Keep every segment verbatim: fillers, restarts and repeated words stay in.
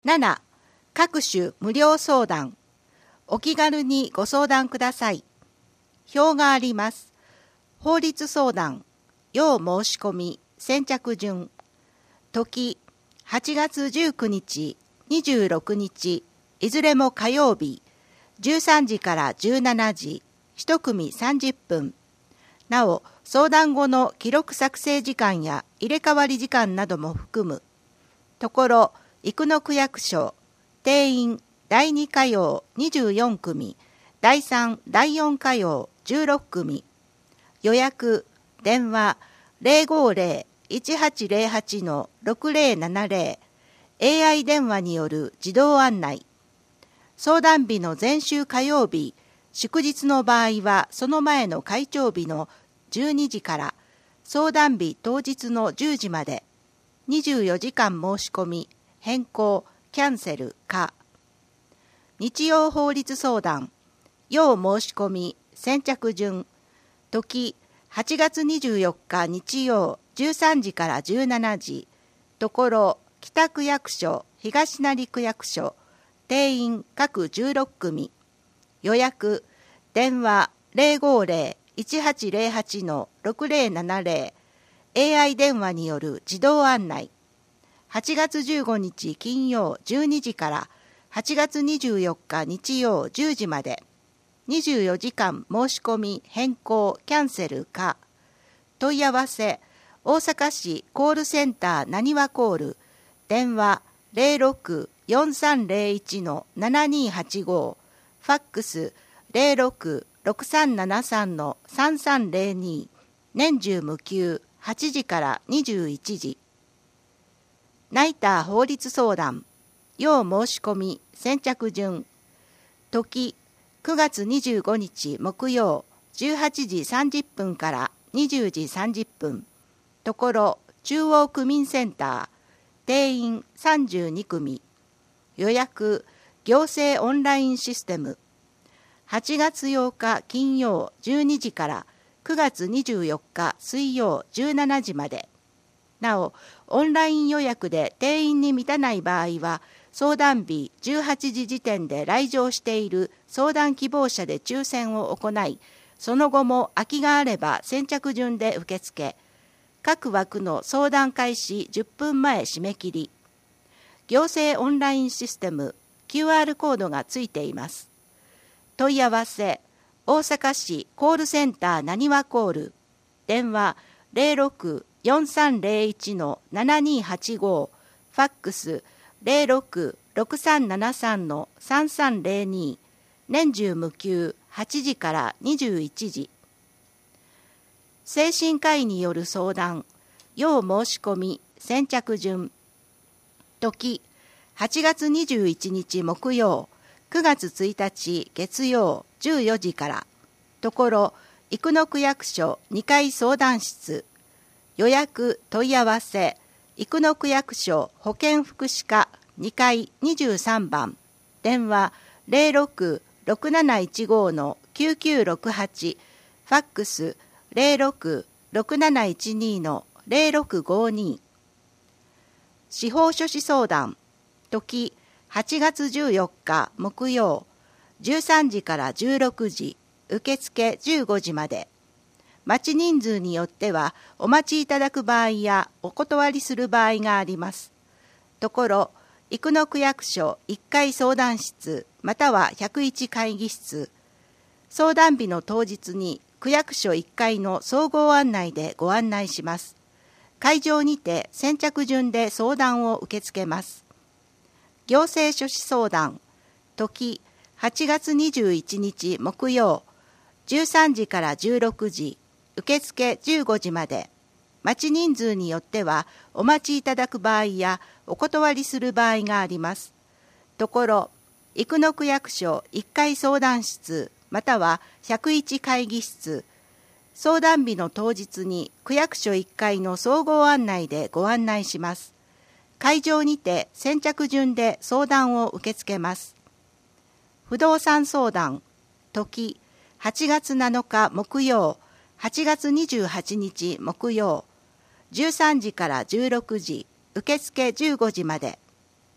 なな. 各種無料相談。お気軽にご相談ください。表があります。法律相談、要申し込み、先着順。時、はちがつじゅうくにち、にじゅうろくにち、いずれも火曜日、じゅうさんじからじゅうしちじ、いち組さんじゅっぷん。なお、相談後の記録作成時間や入れ替わり時間なども含む。ところ、生野区役所、定員だいに課用にじゅうよん組、だいさん、だいよん課用じゅうろく組。予約、電話 ゼロごゼロ いちはちゼロはち ろくゼロななゼロ、エーアイ 電話による自動案内。相談日の前週火曜日、祝日の場合はその前の会長日のじゅうにじから相談日当日のじゅうじまで、にじゅうよじかん申し込み、変更、キャンセルか。日曜法律相談、要申し込み、先着順。時、はちがつにじゅうよっか日曜じゅうさんじからじゅうしちじ。ところ、北区役所、東成区役所、定員各じゅうろく組。予約、電話 ゼロごゼロ いちはちゼロはち ろくゼロななゼロ、エーアイ 電話による自動案内。はちがつじゅうごにち金曜じゅうにじからはちがつにじゅうよっか日曜じゅうじまで、にじゅうよじかん申し込み、変更、キャンセルか。問い合わせ、大阪市コールセンターなにわコール、電話 ゼロろく よんさんゼロいち ななにはちご、ファックス ゼロろく ろくさんななさん さんさんゼロに、年中無休はちじからにじゅういちじ。ナイター法律相談、要申し込み、先着順。時、くがつにじゅうごにち木曜、じゅうはちじさんじゅっぷんからにじゅうじさんじゅっぷん。ところ、中央区民センター、定員さんじゅうに組。予約、行政オンラインシステム。はちがつようか金曜じゅうにじからくがつにじゅうよっか水曜じゅうしちじまで。なお、オンライン予約で定員に満たない場合は、相談日じゅうはちじ時点で来場している相談希望者で抽選を行い、その後も空きがあれば先着順で受付。各枠の相談開始じゅっぷんまえ締め切り。行政オンラインシステム キューアール コードがついています。問い合わせ、大阪市コールセンターなにわコール、電話 ゼロろく よんさんゼロいち ななにはちご、ファックス ゼロろく ろくさんななさん さんさんゼロに、年中無休はちじからにじゅういちじ。精神科医による相談、要申し込み、先着順。時、はちがつにじゅういちにち木曜、くがつついたち月曜じゅうよじから。ところ、生野区役所にかい相談室。予約問い合わせ、生野区役所保健福祉課にかいにじゅうさんばん、電話 ゼロろく ろくなないちご きゅうきゅうろくはち、ファックス ゼロろく ろくなないちに ゼロろくごに。司法書士相談、時はちがつじゅうよっか木曜、じゅうさんじからじゅうろくじ、受付じゅうごじまで。待ち人数によってはお待ちいただく場合やお断りする場合があります。ところ、生野区役所いっかい相談室またはひゃくいち会議室。相談日の当日に区役所いっかいの総合案内でご案内します。会場にて先着順で相談を受け付けます。行政書士相談、時はちがつにじゅういちにち木曜、じゅうさんじからじゅうろくじ、受付じゅうごじまで。待ち人数によってはお待ちいただく場合やお断りする場合があります。ところ、生野区役所いっかい相談室またはひゃくいち会議室。相談日の当日に区役所いっかいの総合案内でご案内します。会場にて先着順で相談を受け付けます。不動産相談、時はちがつなのか木曜、はちがつにじゅうはちにち木曜、じゅうさんじからじゅうろくじ、受付じゅうごじまで。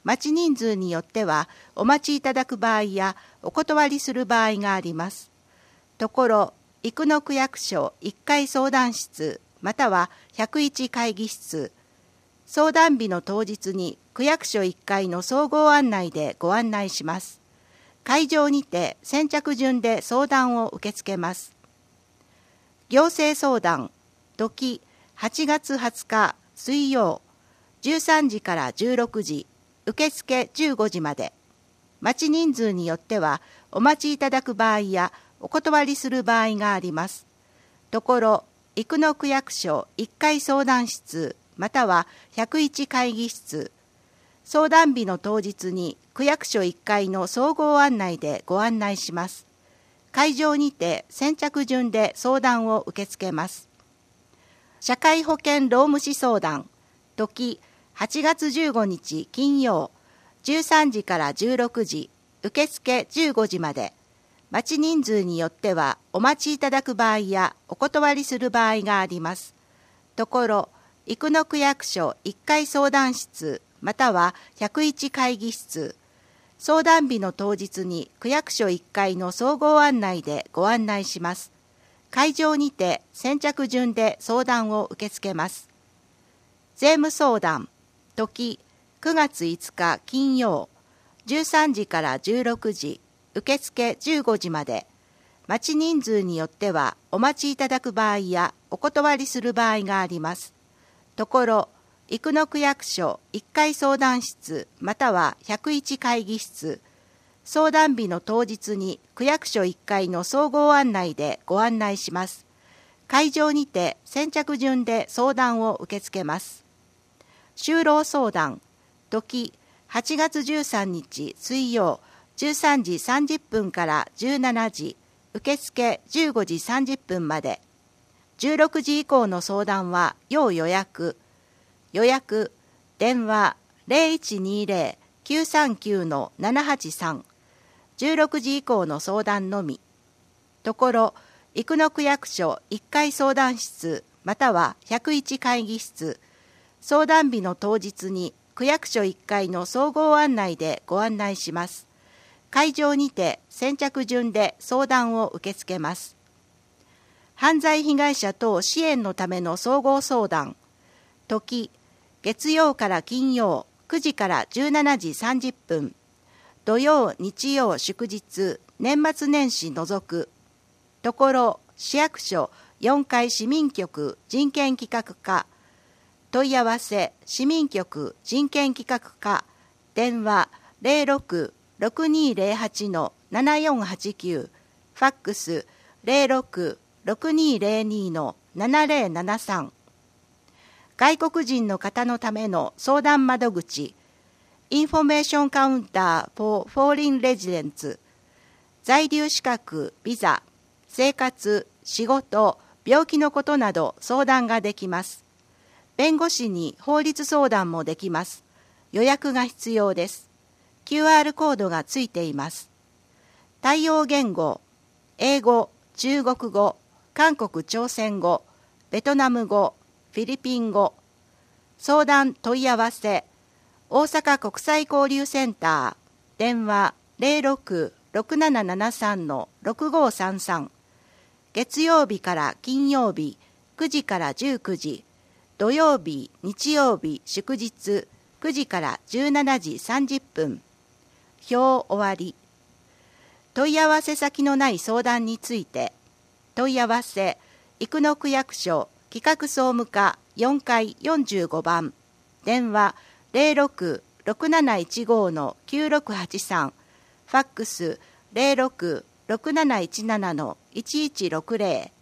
待ち人数によってはお待ちいただく場合やお断りする場合があります。ところ、生野区役所いっかい相談室またはひゃくいち会議室、相談日の当日に区役所いっかいの総合案内でご案内します。会場にて先着順で相談を受け付けます。行政相談、時はちがつはつか水曜、じゅうさんじからじゅうろくじ、受付じゅうごじまで。待ち人数によってはお待ちいただく場合やお断りする場合があります。ところ、生野区役所いっかい相談室またはひゃくいち会議室、相談日の当日に区役所いっかいの総合案内でご案内します。会場にて先着順で相談を受け付けます。社会保険労務士相談、時はちがつじゅうごにち金曜、じゅうさんじからじゅうろくじ、受付じゅうごじまで。待ち人数によってはお待ちいただく場合やお断りする場合があります。ところ、生野区役所いっかい相談室またはひゃくいち会議室、相談日の当日に区役所いっかいの総合案内でご案内します。会場にて先着順で相談を受け付けます。税務相談、時くがついつか金曜、じゅうさんじからじゅうろくじ、受付じゅうごじまで。待ち人数によってはお待ちいただく場合やお断りする場合があります。ところ、生野区役所いっかい相談室またはひゃくいち会議室、相談日の当日に区役所いっかいの総合案内でご案内します。会場にて先着順で相談を受け付けます。就労相談、時はちがつじゅうさんにち水曜、じゅうさんじさんじゅっぷんからじゅうしちじ、受付じゅうごじさんじゅっぷんまで。じゅうろくじ以降の相談は要予約。予約、電話 ゼロいちにゼロ きゅうさんきゅう ななはちさん。じゅうろくじ以降の相談のみ。ところ、生野区役所いっかい相談室またはひゃくいち会議室、相談日の当日に区役所いっかいの総合案内でご案内します。会場にて先着順で相談を受け付けます。犯罪被害者等支援のための総合相談、時月曜から金曜くじからじゅうしちじさんじゅっぷん、土曜日曜祝日年末年始除く。ところ、市役所よんかい市民局人権企画課、問い合わせ市民局人権企画課、電話 ゼロろく ろくにゼロはち ななよんはちきゅう、ファックス ゼロろく ろくにゼロに ななゼロななさん。外国人の方のための相談窓口、インフォメーションカウンター for Foreign Residents、在留資格、ビザ、生活、仕事、病気のことなど相談ができます。弁護士に法律相談もできます。予約が必要です。キューアール コードがついています。対応言語、英語、中国語、韓国朝鮮語、ベトナム語、フィリピン語。相談問い合わせ、大阪国際交流センター、電話 ゼロろく ろくななななさん ろくごさんさん。月曜日から金曜日くじからじゅうくじ、土曜日、日曜日、祝日くじからじゅうしちじさんじゅっぷん。表終わり。問い合わせ先のない相談について、問い合わせ、生野区役所企画総務課よんかいよんじゅうごばん、電話 ゼロろく ろくなないちご きゅうろくはちさん、ファックス ゼロろく ろくなないちなな いちいちろくゼロ、